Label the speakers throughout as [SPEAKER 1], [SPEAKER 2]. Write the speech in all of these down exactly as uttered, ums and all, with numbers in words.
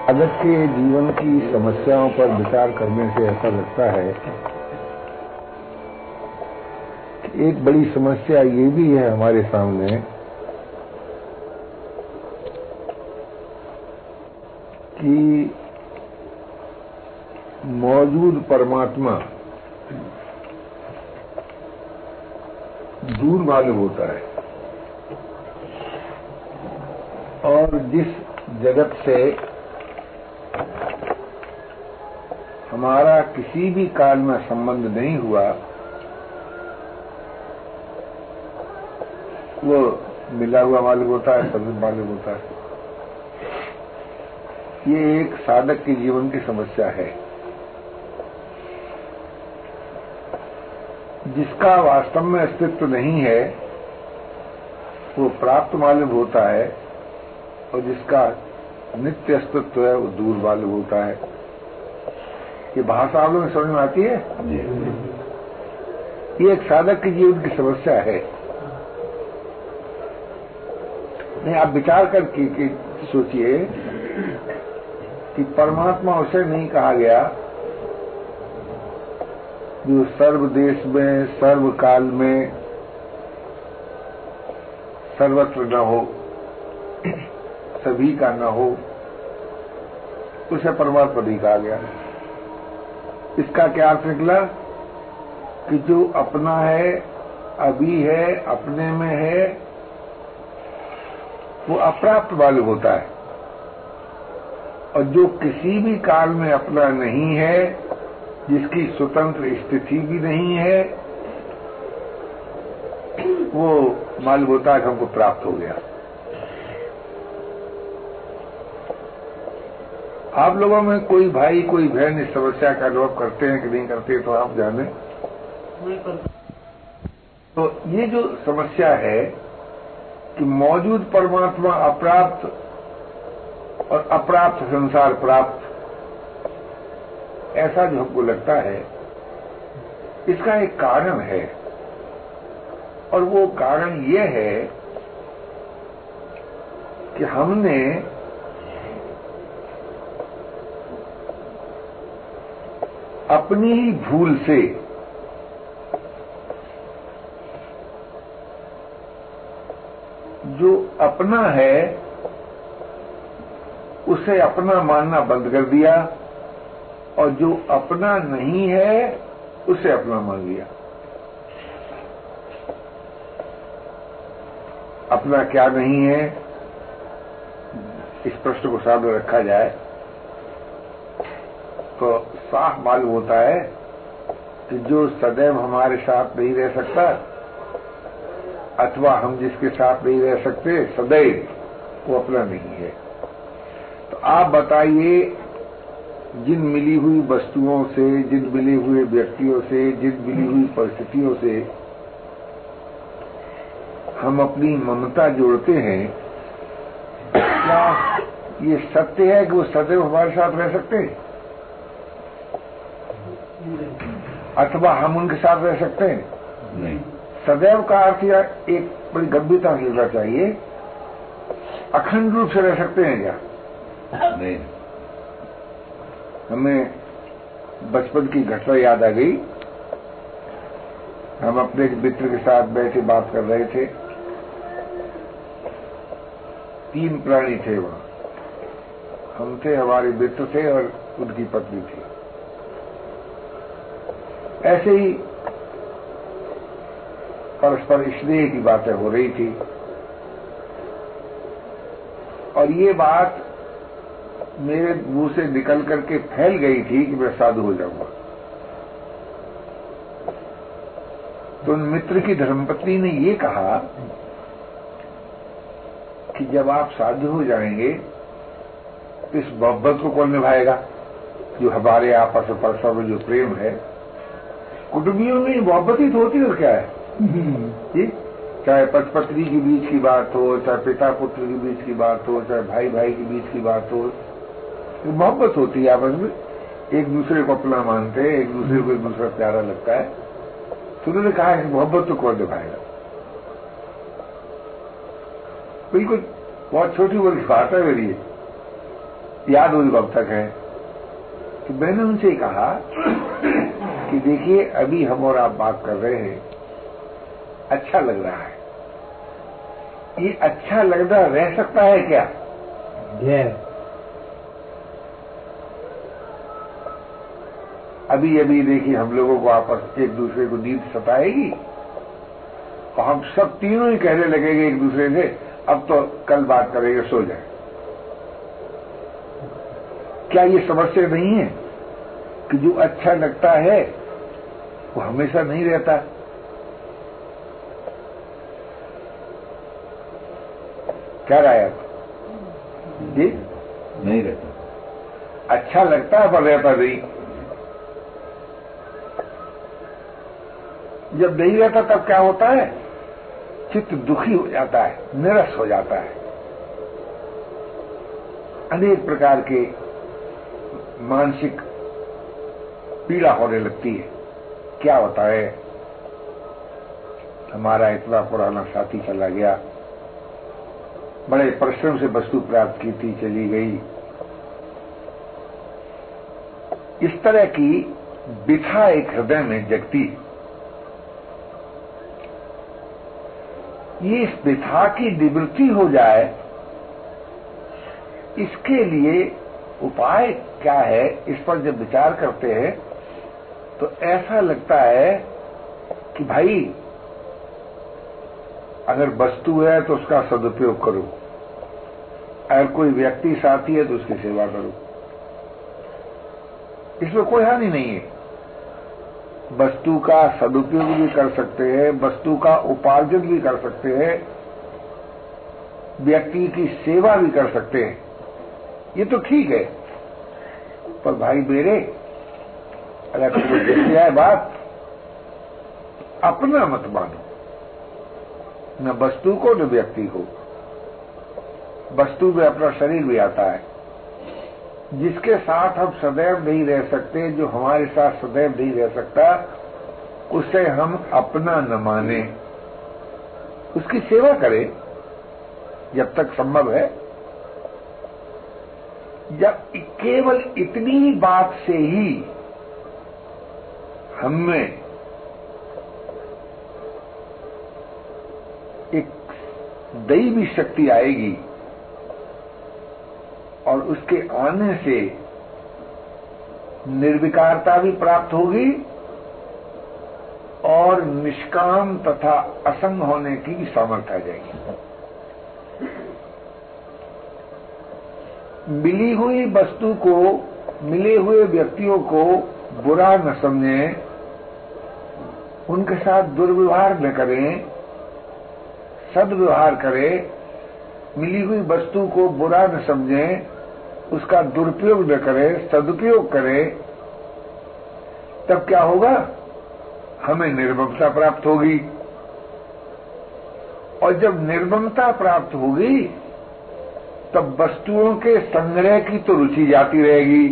[SPEAKER 1] साधक के जीवन की समस्याओं पर विचार करने से ऐसा लगता है कि एक बड़ी समस्या ये भी है हमारे सामने कि मौजूद परमात्मा दूर मालूम होता है और जिस जगत से हमारा किसी भी काल में संबंध नहीं हुआ वो मिला हुआ मालूम होता है, सब मालूम होता है। ये एक साधक के जीवन की समस्या है जिसका वास्तव में अस्तित्व नहीं है वो प्राप्त मालूम होता है और जिसका नित्य अस्तित्व है वो दूर मालूम होता है। ये भाषा आप लोगों में समझ में आती है? ये एक साधक के जीवन की समस्या है। नहीं, आप विचार करके सोचिए कि परमात्मा उसे नहीं कहा गया जो सर्व देश में, सर्व काल में, सर्वत्र न हो, सभी का न हो, उसे परमात्मा नहीं कहा गया। इसका क्या अर्थ निकला कि जो अपना है, अभी है, अपने में है, वो अप्राप्त मालूम होता है और जो किसी भी काल में अपना नहीं है, जिसकी स्वतंत्र स्थिति भी नहीं है, वो मालूम होता है कि हमको प्राप्त हो गया। आप लोगों में कोई भाई कोई बहन इस समस्या का अनुभव करते हैं कि नहीं करते तो आप जाने। तो ये जो समस्या है कि मौजूद परमात्मा अप्राप्त और अप्राप्त संसार प्राप्त, ऐसा जो हमको लगता है, इसका एक कारण है और वो कारण ये है कि हमने अपनी ही भूल से जो अपना है उसे अपना मानना बंद कर दिया और जो अपना नहीं है उसे अपना मान लिया। अपना क्या नहीं है, इस प्रश्न को सामने रखा जाए तो साफ मालूम होता है कि जो सदैव हमारे साथ नहीं रह सकता अथवा हम जिसके साथ नहीं रह सकते सदैव, वो अपना नहीं है। तो आप बताइए, जिन मिली हुई वस्तुओं से, जिन मिले हुए व्यक्तियों से, जिन मिली हुई परिस्थितियों से हम अपनी ममता जोड़ते हैं, क्या ये सत्य है कि वो सदैव हमारे साथ रह सकते हैं अथवा हम उनके साथ रह सकते हैं? नहीं। सदैव का अर्थ एक बड़ी गंभीरता से लेना चाहिए। अखंड रूप से रह सकते हैं क्या? नहीं। हमें बचपन की घटना याद आ गई। हम अपने मित्र के साथ बैठे बात कर रहे थे। तीन प्राणी थे वहां, हम थे, हमारे मित्र थे और उनकी पत्नी थी। ऐसे ही परस्पर स्नेह की बातें हो रही थी और ये बात मेरे मुंह से निकल करके फैल गई थी कि मैं साधु हो जाऊंगा। तो उन मित्र की धर्मपत्नी ने ये कहा कि जब आप साधु हो जाएंगे तो इस मोहब्बत को कौन निभाएगा जो हमारे आपस में परस्पर में जो प्रेम है। कुटुंबियों में मोहब्बत ही तो होती है, क्या है जी? चाहे पति पत्नी के बीच की बात हो, चाहे पिता पुत्र के बीच की बात हो, चाहे भाई भाई के बीच की बात हो, तो मोहब्बत होती है आपस में। एक दूसरे को अपना मानते हैं, एक दूसरे को एक दूसरा प्यारा लगता है। तो उन्होंने कहा कि मोहब्बत तो कौन निभाएगा। बिल्कुल बहुत छोटी बड़ी बात है मेरी। याद हुई कब तक है कि मैंने उनसे कहा कि देखिए अभी हम और आप बात कर रहे हैं, अच्छा लग रहा है, ये अच्छा लगना रह सकता है क्या?
[SPEAKER 2] yeah.
[SPEAKER 1] अभी अभी देखिए हम लोगों को आपस एक दूसरे को नींद सताएगी तो हम सब तीनों ही कहने लगेंगे एक दूसरे से, अब तो कल बात करेंगे, सो जाए। क्या ये समस्या नहीं है कि जो अच्छा लगता है वो हमेशा नहीं रहता? क्या राय है जी?
[SPEAKER 2] नहीं रहता।
[SPEAKER 1] अच्छा लगता है पर रहता नहीं। जब नहीं रहता तब क्या होता है? चित्त दुखी हो जाता है, निरस हो जाता है, अनेक प्रकार के मानसिक पीड़ा होने लगती है। क्या होता है? हमारा इतना पुराना साथी चला गया, बड़े परिश्रम से वस्तु प्राप्त की थी, चली गई। इस तरह की बिथा एक हृदय में जगती। ये इस बिथा की निवृत्ति हो जाए, इसके लिए उपाय क्या है? इस पर जब विचार करते हैं तो ऐसा लगता है कि भाई अगर वस्तु है तो उसका सदुपयोग करो, अगर कोई व्यक्ति साथी है तो उसकी सेवा करो, इसमें कोई हानि नहीं है। वस्तु का सदुपयोग भी कर सकते हैं, वस्तु का उपार्जन भी कर सकते हैं, व्यक्ति की सेवा भी कर सकते हैं, ये तो ठीक है। पर भाई मेरे, अगर तुमको देखते है बात, अपना मत मानो, न वस्तु को न व्यक्ति को। वस्तु में अपना शरीर भी आता है, जिसके साथ हम सदैव नहीं रह सकते, जो हमारे साथ सदैव नहीं रह सकता, उसे हम अपना न माने, उसकी सेवा करें जब तक संभव है। जब केवल इतनी ही बात से ही हमें एक दैवी शक्ति आएगी और उसके आने से निर्विकारता भी प्राप्त होगी और निष्काम तथा असंग होने की सामर्थ्य आ जाएगी। मिली हुई वस्तु को, मिले हुए व्यक्तियों को बुरा न समझें, उनके साथ दुर्व्यवहार न करें, सद्व्यवहार करें। मिली हुई वस्तु को बुरा न समझें, उसका दुरुपयोग न करें, सदुपयोग करें। तब क्या होगा? हमें निर्ममता प्राप्त होगी, और जब निर्ममता प्राप्त होगी तब वस्तुओं के संग्रह की तो रुचि जाती रहेगी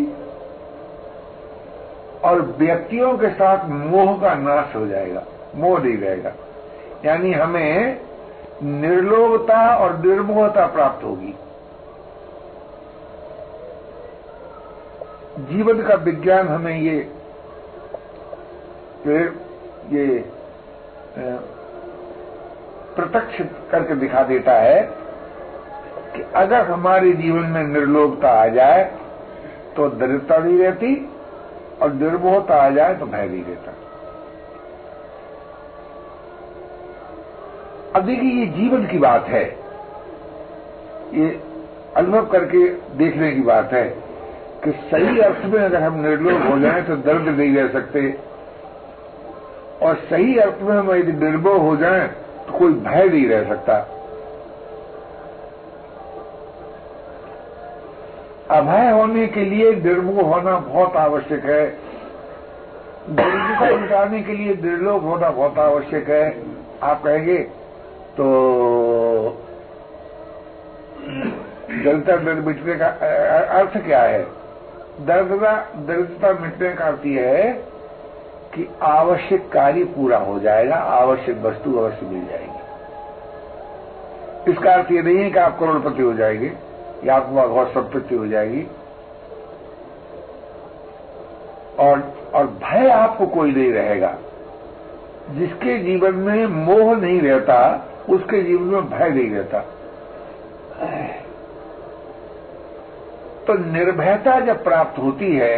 [SPEAKER 1] और व्यक्तियों के साथ मोह का नाश हो जाएगा, मोह नहीं रहेगा। यानी हमें निर्लोभता और निर्मोहता प्राप्त होगी। जीवन का विज्ञान हमें ये ये प्रत्यक्ष करके दिखा देता है कि अगर हमारे जीवन में निर्लोभता आ जाए तो दरिद्रता नहीं रहती, और निर्मोहता आ जाए तो भय नहीं रहता। अब देखिए, ये जीवन की बात है, ये अनुभव करके देखने की बात है कि सही अर्थ में अगर हम निर्लोभ हो जाएं तो दर्द नहीं रह सकते, और सही अर्थ में हम यदि निर्भय हो जाएं तो कोई भय नहीं रह सकता। अभय होने के लिए निर्भय होना बहुत आवश्यक है, दरिद्रता मिटाने के लिए निर्लोभ होना बहुत आवश्यक है। आप कहेंगे तो दरिद्रता मिटने का अर्थ क्या है? दरिद्रता दरिद्रता मिटने का अर्थ यह है कि आवश्यक कार्य पूरा हो जाएगा, आवश्यक वस्तु अवश्य मिल जाएगी। इसका अर्थ ये नहीं है कि आप करोड़पति हो जाएंगे या आपको बहुत संपत्ति हो जाएगी, और और भय आपको कोई नहीं रहेगा। जिसके जीवन में मोह नहीं रहता उसके जीवन में भय नहीं रहता। तो निर्भयता जब प्राप्त होती है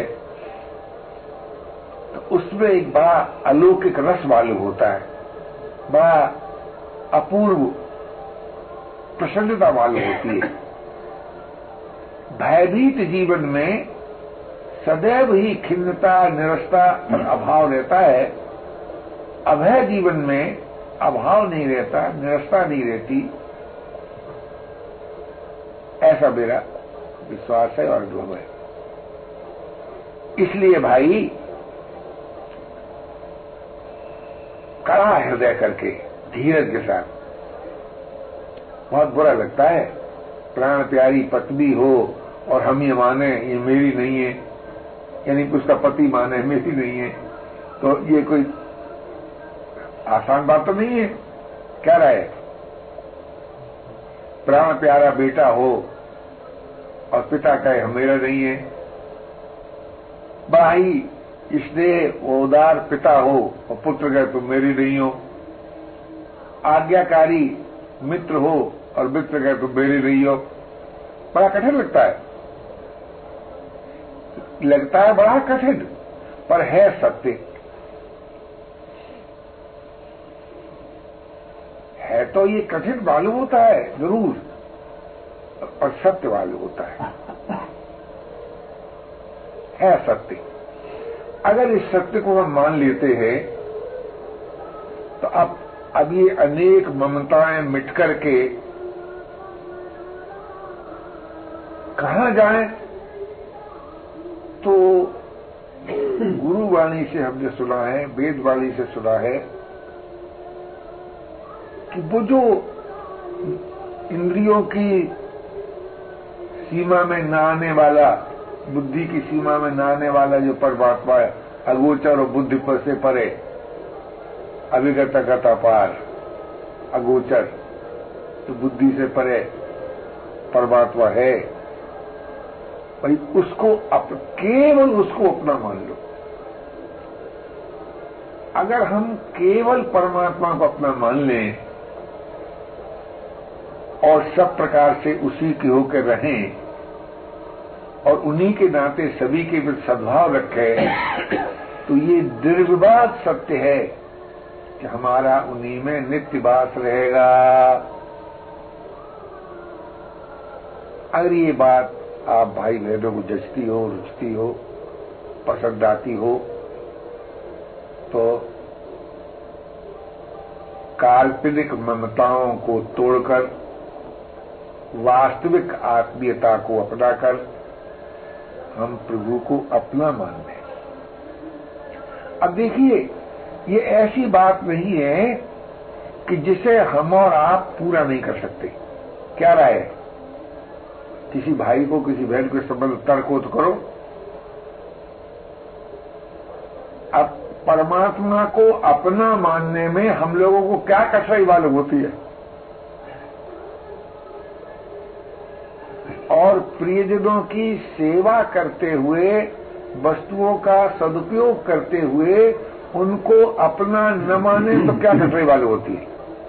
[SPEAKER 1] तो उसमें एक बड़ा अलौकिक रस मालूम होता है, बड़ा अपूर्व प्रसन्नता मालूम होती है। भयभीत जीवन में सदैव ही खिन्नता, निरसता और अभाव रहता है। अभय जीवन में अभाव नहीं रहता, निरसता नहीं रहती। ऐसा मेरा विश्वास है और अनुभव है। इसलिए भाई कड़ा हृदय करके धीरज के साथ, बहुत बुरा लगता है प्राण प्यारी पत्नी हो और हम ये माने ये मेरी नहीं है, यानी कि उसका पति माने मेरी नहीं है, तो ये कोई आसान बात तो नहीं है। क्या राय? प्राण प्यारा बेटा हो और पिता कहे मेरा नहीं है, बड़ा ही इसलिए वो उदार पिता हो और पुत्र कहे तुम मेरी नहीं हो। आज्ञाकारी मित्र हो और मित्र कहे तुम मेरी नहीं हो। बड़ा कठिन लगता है, लगता है बड़ा कठिन, पर है सत्य। है तो ये कठिन मालूम होता है जरूर, और सत्य मालूम होता है, है सत्य। अगर इस सत्य को हम मान लेते हैं तो अब अब ये अनेक ममताएं मिट करके कहां जाएं? तो गुरु वाणी से हमने सुना है, वेद वाणी से सुना है कि वो जो इंद्रियों की सीमा में न आने वाला, बुद्धि की सीमा में न आने वाला जो परमात्मा है, अगोचर और बुद्धि पर से परे, अभिगत गत अपार, अगोचर तो बुद्धि से परे परमात्मा है भाई, उसको अप, केवल उसको अपना मान लो। अगर हम केवल परमात्मा को अपना मान लें और सब प्रकार से उसी के होकर रहें और उन्हीं के नाते सभी के प्रति सद्भाव रखें, तो ये निर्विवाद सत्य है कि हमारा उन्हीं में नित्य वास रहेगा। अगर ये बात आप भाई बहनों को जचती हो, रुचती हो, पसंद आती हो, तो काल्पनिक ममताओं को तोड़कर वास्तविक आत्मीयता को अपनाकर हम प्रभु को अपना मान लें। अब देखिए, ये ऐसी बात नहीं है कि जिसे हम और आप पूरा नहीं कर सकते। क्या राय है? किसी भाई को, किसी बहन के संबंध तर्क हो तो करो। अब परमात्मा को अपना मानने में हम लोगों को क्या कठिनाई मालूम होती है, और प्रियजनों की सेवा करते हुए, वस्तुओं का सदुपयोग करते हुए उनको अपना न माने तो क्या कठिनाई मालूम होती है।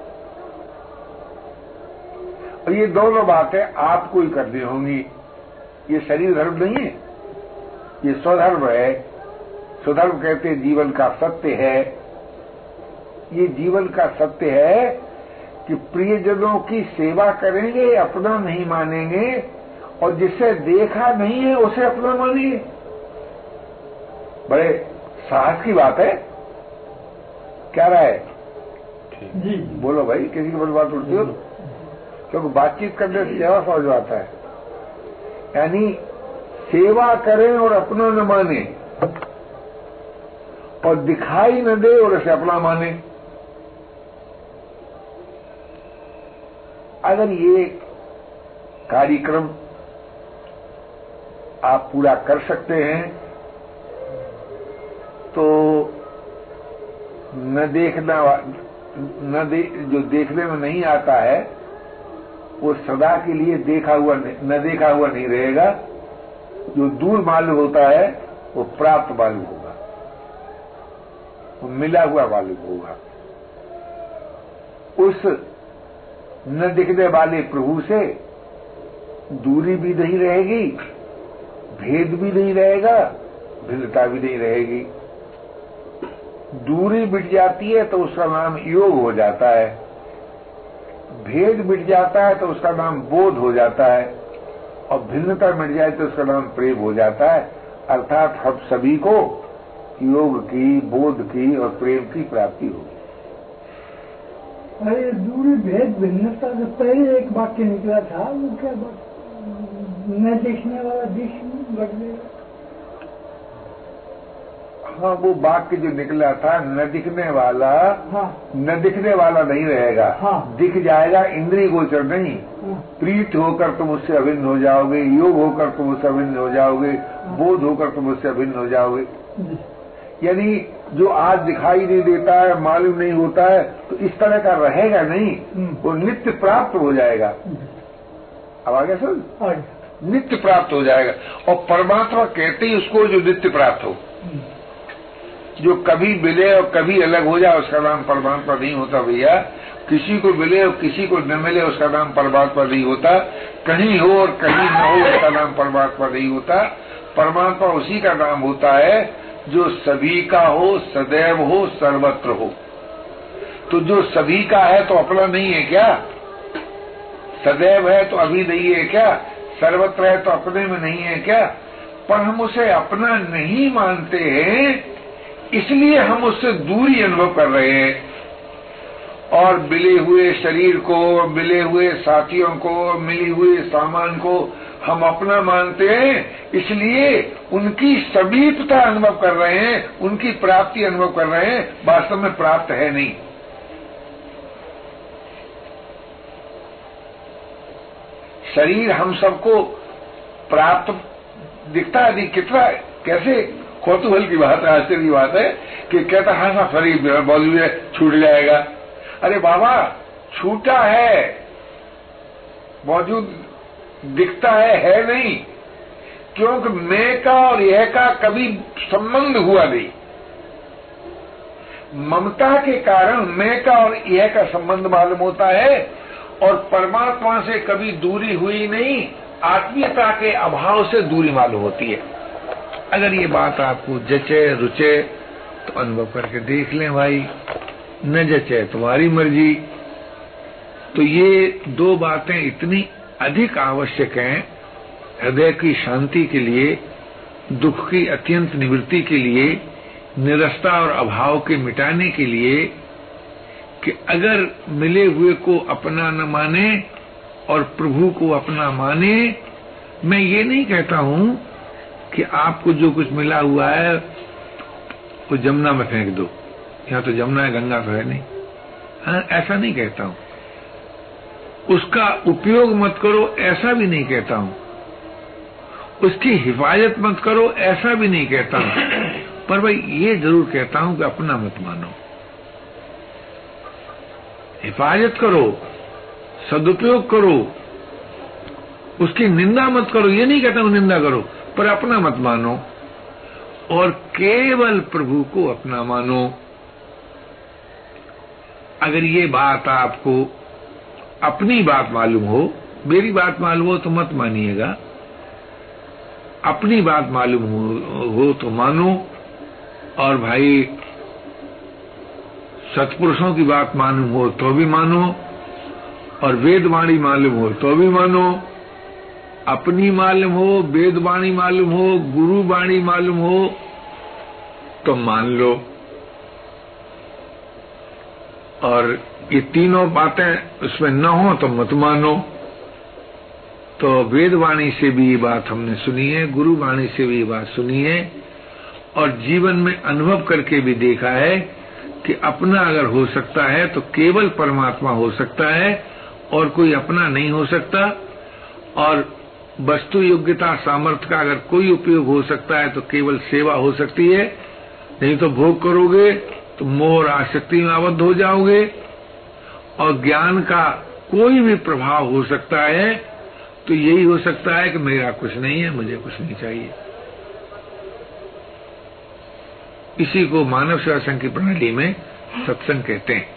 [SPEAKER 1] और ये दोनों बातें आपको ही करनी होंगी। ये शरीर धर्म नहीं है, ये स्वधर्म है। स्वधर्म कहते जीवन का सत्य है। ये जीवन का सत्य है कि प्रियजनों की सेवा करेंगे, अपना नहीं मानेंगे, और जिसे देखा नहीं है उसे अपना मानेंगे। बड़े साहस की बात है। क्या राय है? जी बोलो भाई, किसी की बड़ी बात उठती हो, क्योंकि बातचीत करने से ज्यादा समझ आता है। यानी सेवा करें और अपना न माने, और दिखाई न दे और इसे अपना माने। अगर ये कार्यक्रम आप पूरा कर सकते हैं तो न देखना न दे, जो देखने में नहीं आता है वो सदा के लिए देखा हुआ न देखा हुआ नहीं रहेगा। जो दूर मालूम होता है वो प्राप्त मालूम होगा, वो मिला हुआ मालूम होगा। उस न दिखने वाले प्रभु से दूरी भी नहीं रहेगी, भेद भी नहीं रहेगा, भिन्नता भी नहीं रहेगी। दूरी मिट जाती है तो उसका नाम योग हो जाता है, भेद मिट जाता है तो उसका नाम बोध हो जाता है, और भिन्नता मिट जाए तो उसका नाम प्रेम हो जाता है। अर्थात हम सभी को योग की, बोध की और प्रेम की प्राप्ति होगी।
[SPEAKER 3] अरे दूरी भेद भिन्नता से पहले एक वाक्य निकला था, वो क्या बात, न दिखने वाला दिख बदलेगा।
[SPEAKER 1] हाँ, वो वाक्य जो निकला था, न दिखने वाला,
[SPEAKER 3] हाँ,
[SPEAKER 1] न दिखने वाला नहीं रहेगा,
[SPEAKER 3] हाँ,
[SPEAKER 1] दिख जाएगा, इंद्रिय गोचर नहीं।
[SPEAKER 3] हाँ,
[SPEAKER 1] प्रीत होकर तुम उससे अभिन्न हो जाओगे, योग होकर तुम उससे अभिन्न हो जाओगे, बोध होकर तुम उससे अभिन्न हो जाओगे। यानी जो आज दिखाई नहीं देता है, मालूम नहीं होता है, तो इस तरह का रहेगा नहीं, वो नित्य प्राप्त हो जाएगा। अब आगे सुन, नित्य प्राप्त हो जाएगा। और परमात्मा कहते ही उसको जो नित्य प्राप्त हो, जो कभी मिले और कभी अलग हो जाए उसका नाम परमात्मा नहीं होता भैया। किसी को मिले और किसी को न मिले उसका नाम परमात्मा नहीं होता। कहीं हो और कहीं न हो उसका नाम परमात्मा नहीं होता। परमात्मा उसी का नाम होता है जो सभी का हो, सदैव हो, सर्वत्र हो। तो जो सभी का है तो अपना नहीं है क्या? सदैव है तो अभी नहीं है क्या? सर्वत्र है तो अपने में नहीं है क्या? पर हम उसे अपना नहीं मानते हैं, इसलिए हम उससे दूरी अनुभव कर रहे हैं। और मिले हुए शरीर को, मिले हुए साथियों को, मिली हुए सामान को हम अपना मानते हैं, इसलिए उनकी समीपता अनुभव कर रहे हैं, उनकी प्राप्ति अनुभव कर रहे हैं। वास्तव में प्राप्त है नहीं। शरीर हम सबको प्राप्त दिखता है, कितना कैसे कौतूहल की बात है, आश्चर्य की बात है कि कहता है हाँ शरीर बॉडी छूट जाएगा। अरे बाबा, छूटा है, मौजूद दिखता है, है नहीं, क्योंकि मैं का और यह का कभी संबंध हुआ नहीं। ममता के कारण मैं का और यह का संबंध मालूम होता है, और परमात्मा से कभी दूरी हुई नहीं, आत्मीयता के अभाव से दूरी मालूम होती है। अगर ये बात आपको जचे रुचे तो अनुभव करके देख लें भाई, न जचे तुम्हारी मर्जी। तो ये दो बातें इतनी अधिक आवश्यक हैं हृदय की शांति के लिए, दुख की अत्यंत निवृत्ति के लिए, निरस्ता और अभाव के मिटाने के लिए, कि अगर मिले हुए को अपना न माने और प्रभु को अपना माने। मैं ये नहीं कहता हूं कि आपको जो कुछ मिला हुआ है वो जमुना में फेंक दो, यहाँ तो जमुना है, गंगा तो है नहीं। हाँ, ऐसा नहीं कहता हूं। उसका उपयोग मत करो, ऐसा भी नहीं कहता हूं। उसकी हिफाजत मत करो, ऐसा भी नहीं कहता हूं। पर भाई ये जरूर कहता हूं कि अपना मत मानो, हिफाजत करो, सदुपयोग करो, उसकी निंदा मत करो। ये नहीं कहता हूं निंदा करो, पर अपना मत मानो, और केवल प्रभु को अपना मानो। अगर ये बात आपको अपनी बात मालूम हो, मेरी बात मालूम हो तो मत मानिएगा, अपनी बात मालूम हो, हो तो मानो। और भाई सत्पुरुषों की बात मालूम हो तो भी मानो, और वेदवाणी मालूम हो तो भी मानो। अपनी मालूम हो, वेदवाणी मालूम हो, गुरु वाणी मालूम हो तो मान लो। और ये तीनों बातें उसमें न हो तो मत मानो। तो वेदवाणी से भी ये बात हमने सुनी है, गुरु वाणी से भी ये बात सुनी है, और जीवन में अनुभव करके भी देखा है कि अपना अगर हो सकता है तो केवल परमात्मा हो सकता है, और कोई अपना नहीं हो सकता। और वस्तु योग्यता सामर्थ्य का अगर कोई उपयोग हो सकता है तो केवल सेवा हो सकती है, नहीं तो भोग करोगे तो मोह और आसक्ति में आबद्ध हो जाओगे। और ज्ञान का कोई भी प्रभाव हो सकता है तो यही हो सकता है कि मेरा कुछ नहीं है, मुझे कुछ नहीं चाहिए। इसी को मानव सेवा संघ की प्रणाली में सत्संग कहते हैं।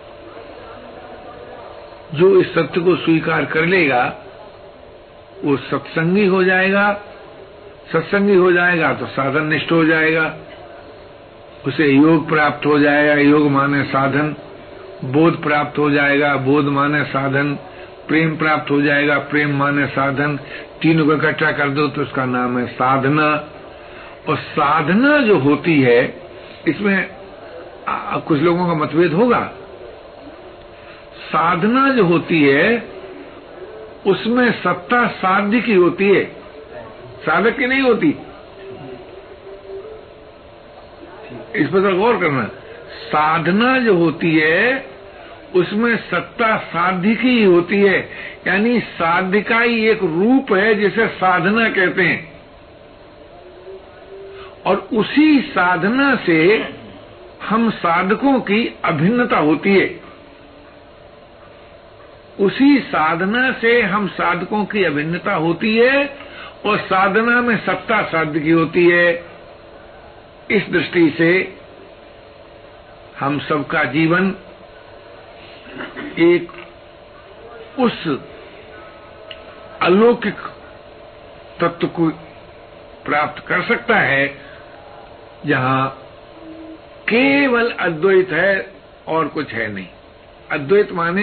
[SPEAKER 1] जो इस सत्य को स्वीकार कर लेगा वो सत्संगी हो जाएगा, सत्संगी हो जाएगा तो साधन निष्ठ हो जाएगा, उसे योग प्राप्त हो जाएगा, योग माने साधन, बोध प्राप्त हो जाएगा, बोध माने साधन, प्रेम प्राप्त हो जाएगा, प्रेम माने साधन। तीनों को इकट्ठा कर दो तो उसका नाम है साधना। और साधना जो होती है इसमें आ, कुछ लोगों का मतभेद होगा। साधना जो होती है उसमें सत्ता साध्य की होती है, साधक की नहीं होती। इस पर गौर करना। साधना जो होती है उसमें सत्ता साध्य की ही होती है, यानी साध्य का ही एक रूप है जिसे साधना कहते हैं। और उसी साधना से हम साधकों की अभिन्नता होती है, उसी साधना से हम साधकों की अभिन्नता होती है और साधना में सत्ता साध्य की होती है। इस दृष्टि से हम सबका जीवन एक उस अलौकिक तत्व को प्राप्त कर सकता है जहां केवल अद्वैत है और कुछ है नहीं। अद्वैत माने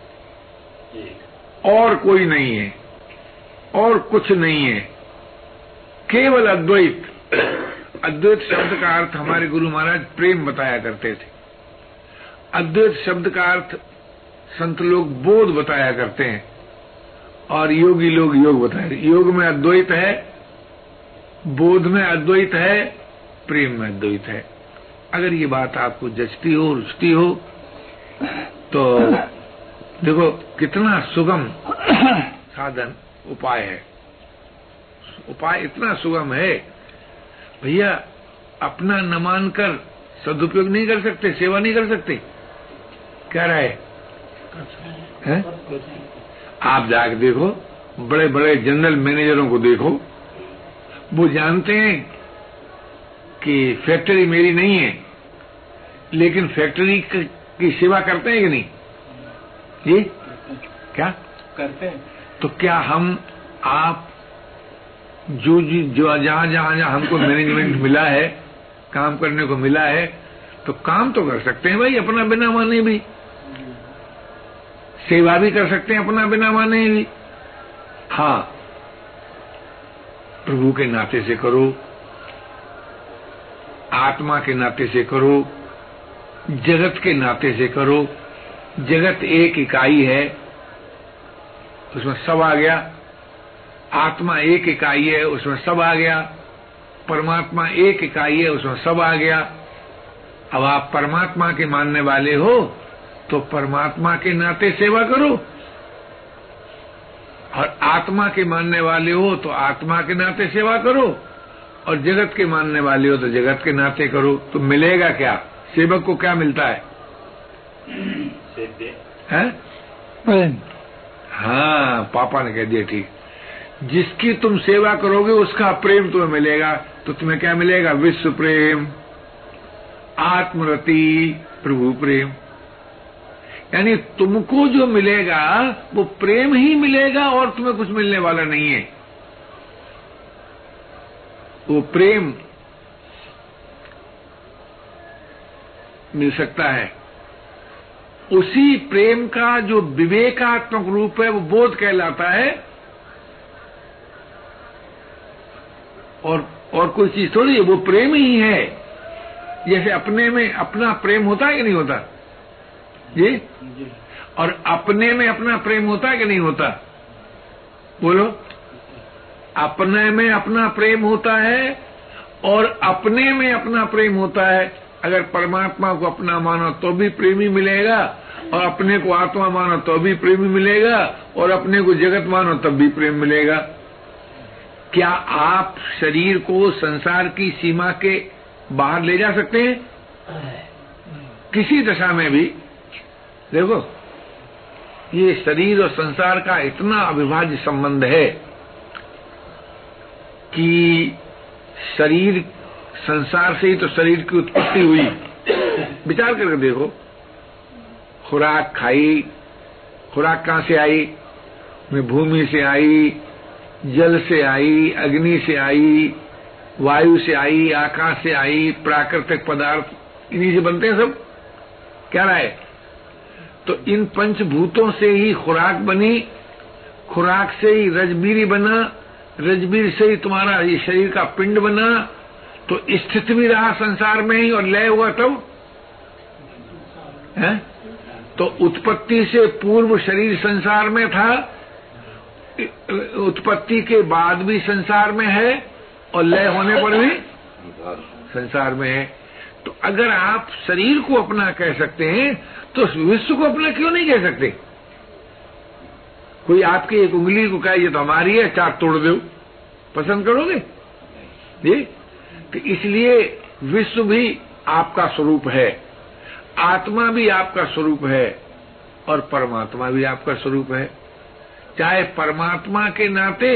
[SPEAKER 1] और कोई नहीं है और कुछ नहीं है, केवल अद्वैत। अद्वैत शब्द का अर्थ हमारे गुरु महाराज प्रेम बताया करते थे। अद्वैत शब्द का अर्थ संत लोग बोध बताया करते हैं और योगी लोग योग बताए। योग में अद्वैत है, बोध में अद्वैत है, प्रेम में अद्वैत है। अगर ये बात आपको जचती हो, रुचती हो तो देखो कितना सुगम साधन उपाय है। उपाय इतना सुगम है भैया, अपना न मानकर सदुपयोग नहीं कर सकते, सेवा नहीं कर सकते। क्या राय है? आप जाके देखो, बड़े बड़े जनरल मैनेजरों को देखो, वो जानते हैं कि फैक्ट्री मेरी नहीं है, लेकिन फैक्ट्री की सेवा करते हैं कि नहीं? जी क्या
[SPEAKER 2] करते हैं।
[SPEAKER 1] तो क्या हम आप जो जो जहां जहां जहां हमको मैनेजमेंट मिला है, काम करने को मिला है, तो काम तो कर सकते हैं भाई अपना बिना माने भी, सेवा भी कर सकते हैं अपना बिना माने भी। हाँ, प्रभु के नाते से करो, आत्मा के नाते से करो, जगत के नाते से करो। जगत एक इकाई है, उसमें सब आ गया। आत्मा एक इकाई है, उसमें सब आ गया। परमात्मा एक इकाई है, उसमें सब आ गया। अब आप परमात्मा के मानने वाले हो तो परमात्मा के नाते सेवा करो, और आत्मा के मानने वाले हो तो आत्मा के नाते सेवा करो, और जगत के मानने वाले हो तो जगत के नाते करो। तो मिलेगा क्या? सेवक को क्या मिलता है? है? हाँ, पापा ने कह दिया ठीक। जिसकी तुम सेवा करोगे उसका प्रेम तुम्हें मिलेगा। तो तुम्हें क्या मिलेगा? विश्व प्रेम, आत्मरति, प्रभु प्रेम। यानी तुमको जो मिलेगा वो प्रेम ही मिलेगा और तुम्हें कुछ मिलने वाला नहीं है। वो प्रेम मिल सकता है। उसी प्रेम का जो विवेकात्मक रूप है वो बोध कहलाता है, और और कोई चीज थोड़ी है, वो प्रेम ही है। जैसे अपने में अपना प्रेम होता है कि नहीं होता जी? और अपने में अपना प्रेम होता है कि नहीं होता? बोलो। अपने में अपना प्रेम होता है और अपने में अपना प्रेम होता है। अगर परमात्मा को अपना मानो तो भी प्रेमी मिलेगा, और अपने को आत्मा मानो तो भी प्रेमी मिलेगा, और अपने को जगत मानो तब भी प्रेम मिलेगा। क्या आप शरीर को संसार की सीमा के बाहर ले जा सकते हैं? किसी दशा में भी। देखो, ये शरीर और संसार का इतना अविभाज्य संबंध है कि शरीर संसार से ही तो शरीर की उत्पत्ति हुई। विचार करके देखो, खुराक खाई, खुराक कहाँ से आई? में भूमि से आई, जल से आई, अग्नि से आई, वायु से आई, आकाश से आई, प्राकृतिक पदार्थ इन्हीं से बनते हैं सब। क्या रहा है? तो इन पंचभूतों से ही खुराक बनी, खुराक से ही रजबीरी बना, रजबीर से ही तुम्हारा ये शरीर का पिंड बना, तो स्थित भी रहा संसार में ही और लय हुआ तब है। तो उत्पत्ति से पूर्व शरीर संसार में था, उत्पत्ति के बाद भी संसार में है और लय होने पर भी संसार में है। तो अगर आप शरीर को अपना कह सकते हैं तो विश्व को अपना क्यों नहीं कह सकते? कोई आपकी एक उंगली को कहे ये तो हमारी है, चार तोड़ दो, पसंद करोगे जी? तो इसलिए विश्व भी आपका स्वरूप है, आत्मा भी आपका स्वरूप है और परमात्मा भी आपका स्वरूप है। चाहे परमात्मा के नाते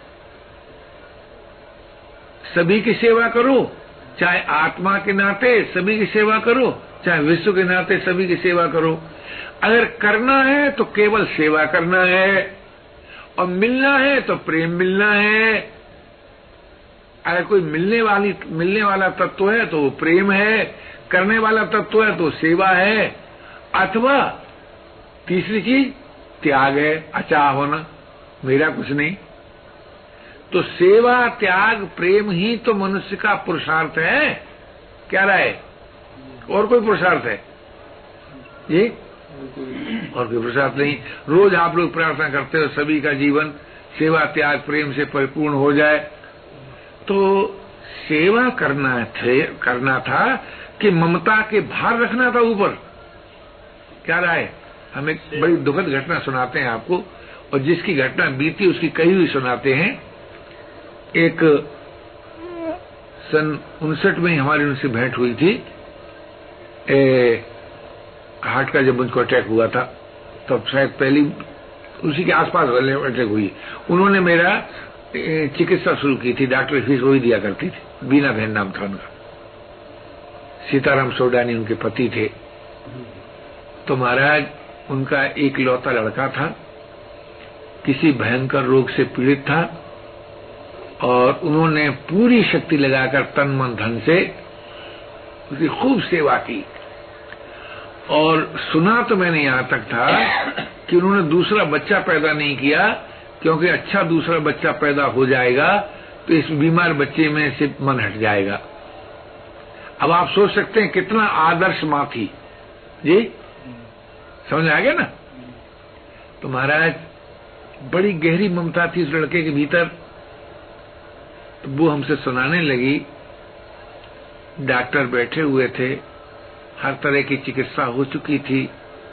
[SPEAKER 1] सभी की सेवा करो, चाहे आत्मा के नाते सभी की सेवा करो, चाहे विश्व के नाते सभी की सेवा करो। अगर करना है तो केवल सेवा करना है, और मिलना है तो प्रेम मिलना है। अगर कोई मिलने वाली मिलने वाला तत्व है तो वो प्रेम है, करने वाला तत्व है तो सेवा है, अथवा तीसरी चीज त्याग है, अचाह होना, मेरा कुछ नहीं। तो सेवा, त्याग, प्रेम ही तो मनुष्य का पुरुषार्थ है। क्या रहा है? और कोई पुरुषार्थ है ये? और कोई पुरुषार्थ नहीं। रोज आप लोग प्रार्थना करते हो सभी का जीवन सेवा, त्याग, प्रेम से परिपूर्ण हो जाए। तो सेवा करना थे करना था कि ममता के भार रखना था ऊपर? क्या रहा है? हम एक बड़ी दुखद घटना सुनाते हैं आपको, और जिसकी घटना बीती उसकी कही हुई सुनाते हैं। एक सन उनसठ में हमारी उनसे भेंट हुई थी। ए, हार्ट का जब उनको अटैक हुआ था तब शायद पहली उसी के आसपास वाले अटैक हुई। उन्होंने मेरा चिकित्सा शुरू की थी, डॉक्टर फीस वही दिया करती थी। बीना बहन नाम था उनका, सीताराम सोडानी उनके पति थे। तो महाराज उनका एक लौता लड़का था, किसी भयंकर रोग से पीड़ित था, और उन्होंने पूरी शक्ति लगाकर तन मन धन से उसकी खूब सेवा की। और सुना तो मैंने यहां तक था कि उन्होंने दूसरा बच्चा पैदा नहीं किया, क्योंकि अच्छा दूसरा बच्चा पैदा हो जाएगा तो इस बीमार बच्चे में से मन हट जाएगा। अब आप सोच सकते हैं कितना आदर्श मां थी जी, समझ आ गया ना? तो महाराज बड़ी गहरी ममता थी उस लड़के के भीतर। तो वो हमसे सुनाने लगी, डॉक्टर बैठे हुए थे, हर तरह की चिकित्सा हो चुकी थी,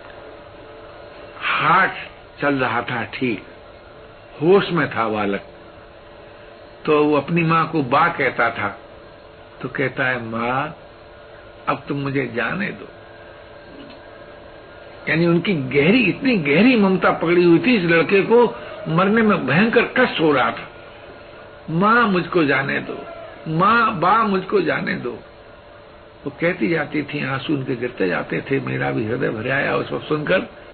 [SPEAKER 1] हार्ट चल रहा था ठीक, होश में था बालक। तो वो अपनी माँ को बा कहता था, तो कहता है माँ अब तुम मुझे जाने दो। यानी उनकी गहरी, इतनी गहरी ममता पकड़ी हुई थी, इस लड़के को मरने में भयंकर कष्ट हो रहा था। माँ मुझको जाने दो, माँ बा मुझको जाने दो। वो कहती जाती थी, आंसू उनके गिरते जाते थे। मेरा भी हृदय भर आया उस वक्त सुनकर।